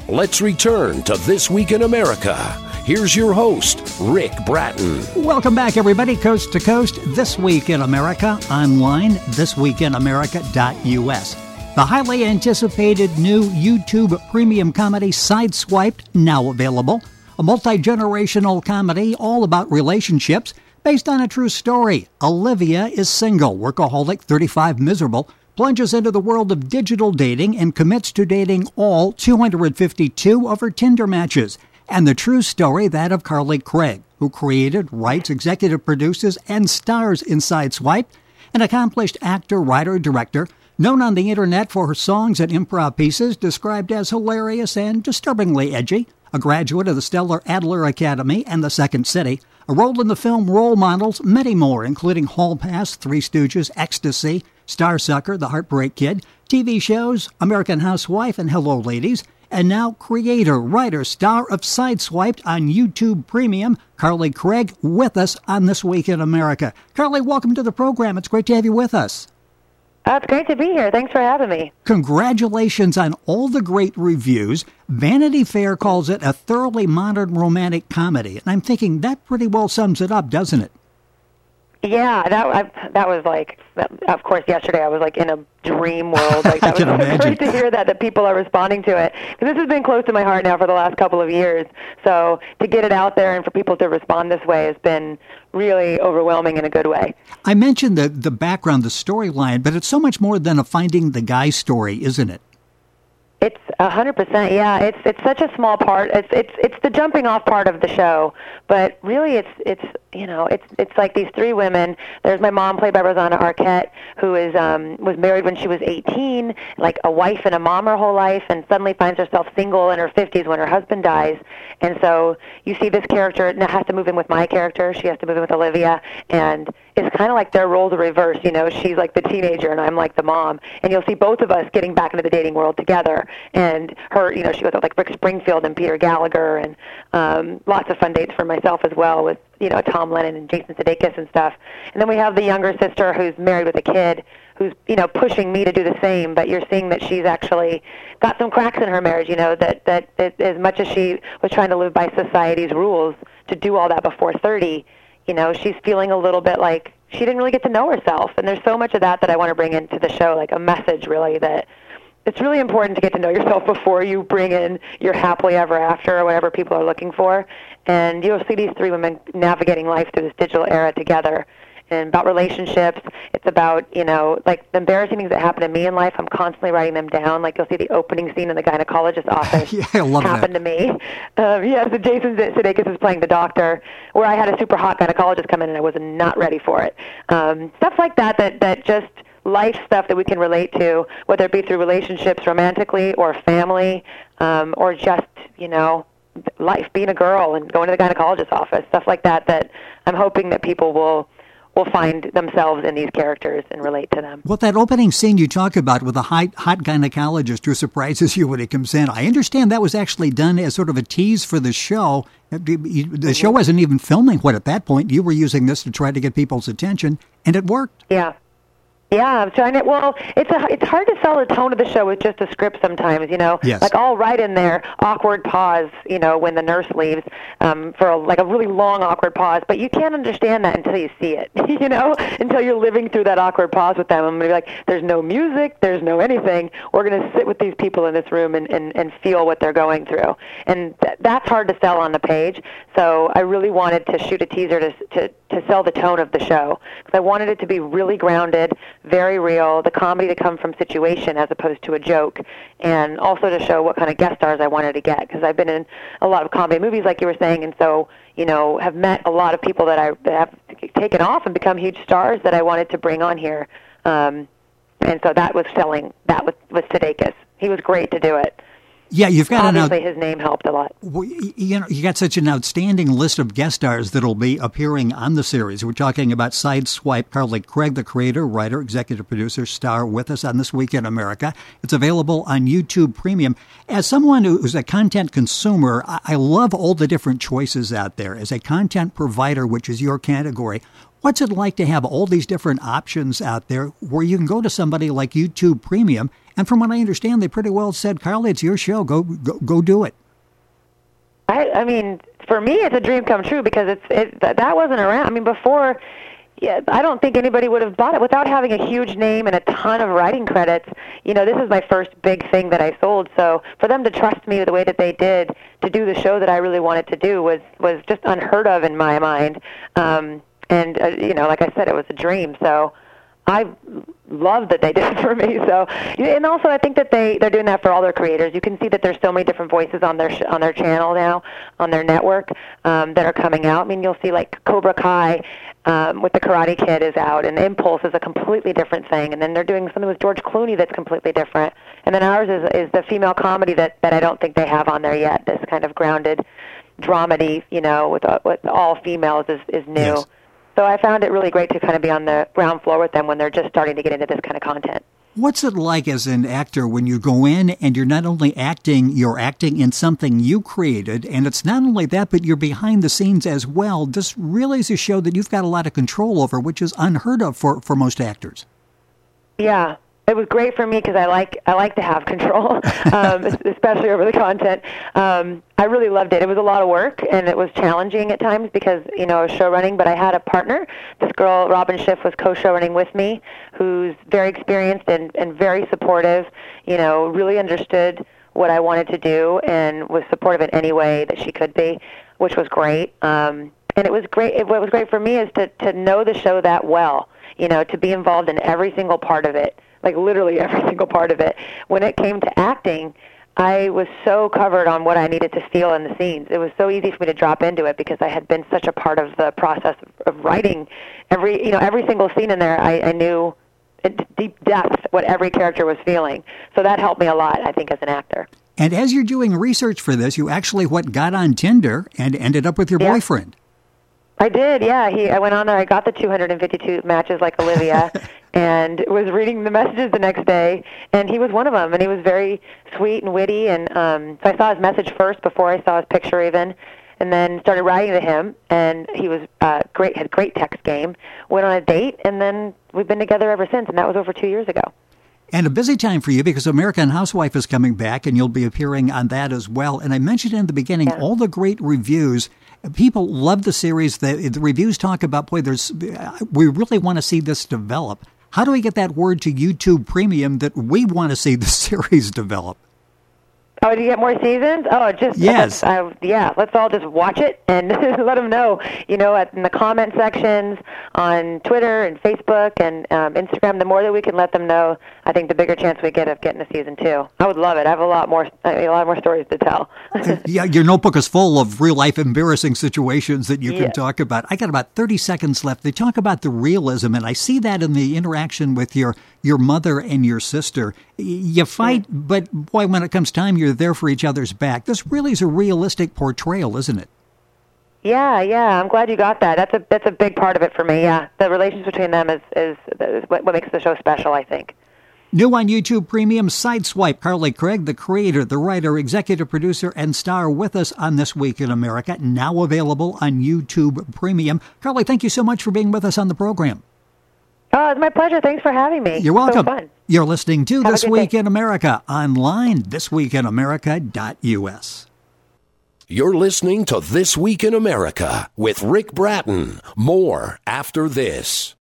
Let's return to This Week in America. Here's your host, Rick Bratton. Welcome back, everybody, coast to coast. This Week in America, online, thisweekinamerica.us. The highly anticipated new YouTube premium comedy Sideswiped, now available. A multi-generational comedy all about relationships based on a true story. Olivia is single, workaholic, 35, miserable, plunges into the world of digital dating and commits to dating all 252 of her Tinder matches. And the true story, that of Carly Craig, who created, writes, executive produces, and stars in Sideswiped, an accomplished actor, writer, director, known on the internet for her songs and improv pieces described as hilarious and disturbingly edgy, a graduate of the stellar Adler Academy and the Second City, a role in the film Role Models, many more, including Hall Pass, Three Stooges, Ecstasy, Starsucker, The Heartbreak Kid, TV shows, American Housewife, and Hello Ladies, and now creator, writer, star of Sideswiped on YouTube Premium, Carly Craig, with us on This Week in America. Carly, welcome to the program. It's great to have you with us. It's great to be here. Thanks for having me. Congratulations on all the great reviews. Vanity Fair calls it a thoroughly modern romantic comedy. And I'm thinking that pretty well sums it up, doesn't it? Yeah, that was like, of course, yesterday I was like in a dream world. Like, that was great to hear that people are responding to it. Because this has been close to my heart now for the last couple of years. So to get it out there and for people to respond this way has been really overwhelming in a good way. I mentioned the background, the storyline, but it's so much more than a finding the guy story, isn't it? It's 100%. Yeah, it's such a small part. It's the jumping off part of the show, but really it's like these three women. There's my mom, played by Rosanna Arquette, who is was married when she was 18, like a wife and a mom her whole life, and suddenly finds herself single in her 50s when her husband dies. And so you see this character now has to move in with my character. She has to move in with Olivia, and it's kind of like their roles are reversed. You know, she's like the teenager, and I'm like the mom. And you'll see both of us getting back into the dating world together. And her, she goes with like Rick Springfield and Peter Gallagher, and lots of fun dates for myself as well with Tom Lennon and Jason Sudeikis and stuff. And then we have the younger sister who's married with a kid, who's pushing me to do the same. But you're seeing that she's actually got some cracks in her marriage. That as much as she was trying to live by society's rules to do all that before 30, she's feeling a little bit like she didn't really get to know herself. And there's so much of that I want to bring into the show, like a message really that it's really important to get to know yourself before you bring in your happily ever after or whatever people are looking for. And you'll see these three women navigating life through this digital era together. And about relationships, it's about, like the embarrassing things that happen to me in life, I'm constantly writing them down. Like you'll see the opening scene in the gynecologist's office yeah, I love happen to me. So Jason Sudeikis is playing the doctor, where I had a super hot gynecologist come in and I was not ready for it. Stuff like that just life stuff that we can relate to, whether it be through relationships romantically or family, or just, life, being a girl and going to the gynecologist's office, stuff like that I'm hoping that people will find themselves in these characters and relate to them. Well, that opening scene you talk about with the hot gynecologist who surprises you when he comes in, I understand that was actually done as sort of a tease for the show. The show wasn't even filming at that point. You were using this to try to get people's attention, and it worked. Yeah. Yeah, I'm trying to. Well, it's hard to sell the tone of the show with just a script sometimes. Yes. Like I'll write in there awkward pause. When the nurse leaves, for a really long awkward pause. But you can't understand that until you see it. Until you're living through that awkward pause with them. I'm gonna be like, there's no music, there's no anything. We're gonna sit with these people in this room and feel what they're going through. And that's hard to sell on the page. So I really wanted to shoot a teaser to sell the tone of the show, because I wanted it to be really grounded, very real, the comedy to come from situation as opposed to a joke, and also to show what kind of guest stars I wanted to get, because I've been in a lot of comedy movies, like you were saying, and so, have met a lot of people that have taken off and become huge stars that I wanted to bring on here. And so that was selling that with Sudeikis. He was great to do it. Yeah, you've got obviously his name helped a lot. You got such an outstanding list of guest stars that'll be appearing on the series. We're talking about Sideswiped. Carly Craig, the creator, writer, executive producer, star with us on This Week in America. It's available on YouTube Premium. As someone who's a content consumer, I love all the different choices out there. As a content provider, which is your category, What's it like to have all these different options out there where you can go to somebody like YouTube Premium, and from what I understand, they pretty well said, Carly, it's your show. Go do it. I mean, for me, it's a dream come true because that wasn't around. I mean, before, yeah, I don't think anybody would have bought it without having a huge name and a ton of writing credits. You know, this is my first big thing that I sold. So for them to trust me the way that they did to do the show that I really wanted to do was just unheard of in my mind. You know, like I said, it was a dream. So I love that they did it for me. So, and also I think that they're doing that for all their creators. You can see that there's so many different voices on their channel now, on their network, that are coming out. I mean, you'll see like Cobra Kai with the Karate Kid is out, and Impulse is a completely different thing. And then they're doing something with George Clooney that's completely different. And then ours is the female comedy that I don't think they have on there yet. This kind of grounded dramedy, you know, with all females is new. Yes. So I found it really great to kind of be on the ground floor with them when they're just starting to get into this kind of content. What's it like as an actor when you go in and you're not only acting, you're acting in something you created, and it's not only that, but you're behind the scenes as well. This really is a show that you've got a lot of control over, which is unheard of for most actors. Yeah. It was great for me because I like to have control, especially over the content. I really loved it. It was a lot of work, and it was challenging at times because, you know, I was show running, but I had a partner. This girl, Robin Schiff, was co-show running with me, who's very experienced and very supportive, you know, really understood what I wanted to do and was supportive in any way that she could be, which was great. And it was great. What was great for me is to know the show that well, you know, to be involved in every single part of it. Like literally every single part of it. When it came to acting, I was so covered on what I needed to feel in the scenes. It was so easy for me to drop into it because I had been such a part of the process of writing every single scene in there. I knew in deep depth what every character was feeling. So that helped me a lot, I think, as an actor. And as you're doing research for this, you actually got on Tinder and ended up with your boyfriend. I did, yeah. I went on there. I got the 252 matches like Olivia and was reading the messages the next day, and he was one of them, and he was very sweet and witty, and so I saw his message first before I saw his picture even, and then started writing to him, and he was great, had great text game, went on a date, and then we've been together ever since, and that was over 2 years ago. And a busy time for you because American Housewife is coming back, and you'll be appearing on that as well. And I mentioned in the beginning, all the great reviews. People love the series. The reviews talk about, boy, we really want to see this develop. How do we get that word to YouTube Premium that we want to see the series develop? Oh, do you get more seasons? Oh, just yes. Yeah, let's all just watch it and let them know, you know, in the comment sections on Twitter and Facebook and Instagram. The more that we can let them know, I think the bigger chance we get of getting a season 2. I would love it. I have a lot more stories to tell. Yeah, your notebook is full of real-life embarrassing situations that you can talk about. I got about 30 seconds left. They talk about the realism, and I see that in the interaction with your mother and your sister. You fight, but boy, when it comes time, you're there for each other's back. This really is a realistic portrayal, isn't it? Yeah. I'm glad you got that. That's a big part of it for me. Yeah, the relations between them is what makes the show special, I think. New on YouTube Premium, Sideswipe. Carly Craig, the creator, the writer, executive producer, and star with us on This Week in America, now available on YouTube Premium. Carly, thank you so much for being with us on the program. Oh, it's my pleasure. Thanks for having me. You're welcome. So fun. You're listening to Have This Week in America online, thisweekinamerica.us. You're listening to This Week in America with Rick Bratton. More after this.